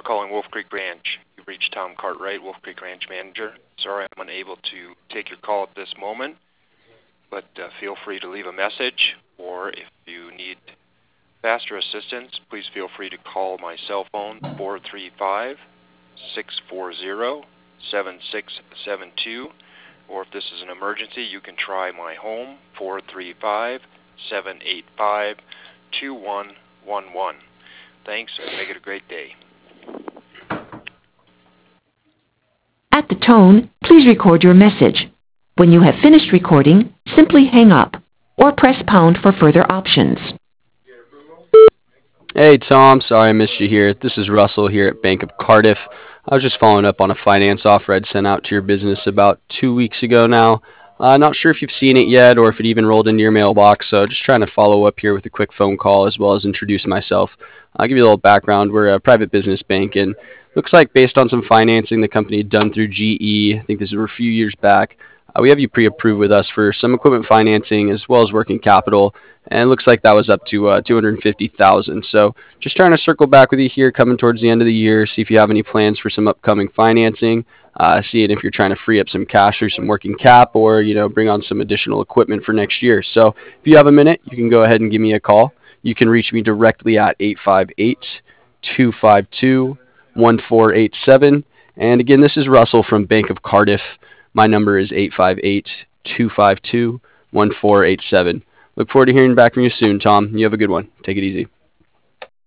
calling Wolf Creek Ranch. You've reached Tom Cartwright, Wolf Creek Ranch Manager. Sorry I'm unable to take your call at this moment, but feel free to leave a message, or if you need faster assistance, please feel free to call my cell phone, 435-640-7672, or if this is an emergency, you can try my home, 435-785-2111. Thanks, and make it a great day. At the tone, please record your message. When you have finished recording, simply hang up or press pound for further options. Hey Tom, sorry I missed you here. This is Russell here at Bank of Cardiff. I was just following up on a finance offer I'd sent out to your business about 2 weeks ago now. Not sure if you've seen it yet or if it even rolled into your mailbox, so just trying to follow up here with a quick phone call as well as introduce myself. I'll give you a little background. We're a private business bank, and looks like based on some financing the company had done through GE, I think this was a few years back, we have you pre-approved with us for some equipment financing as well as working capital, and it looks like that was up to $250,000. So just trying to circle back with you here, coming towards the end of the year, see if you have any plans for some upcoming financing, seeing if you're trying to free up some cash through some working cap, or bring on some additional equipment for next year. So if you have a minute, you can go ahead and give me a call. You can reach me directly at 858-252-1487. And again, this is Russell from Bank of Cardiff. My number is 858-252-1487. Look forward to hearing back from you soon, Tom. You have a good one. Take it easy.